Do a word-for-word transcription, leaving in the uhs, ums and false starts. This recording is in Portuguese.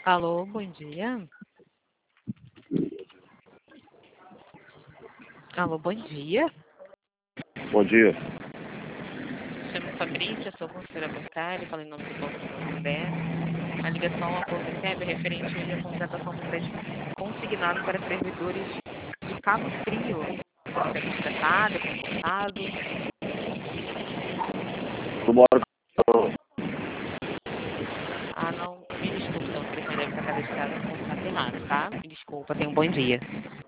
Alô, bom dia. Alô, bom dia. Bom dia. Chamo Fabrícia, sou consultora bancária, falo em nome do Banco Santander. A ligação ao Conviceb é referente à contratação do crédito consignado para servidores de Cabo Frio. Você está contratado, é contratado? Eu moro. Ah, não, me desculpe, então, o telefone deve estar cadastrado no contato errado, tá? Me desculpa, tenha um bom dia.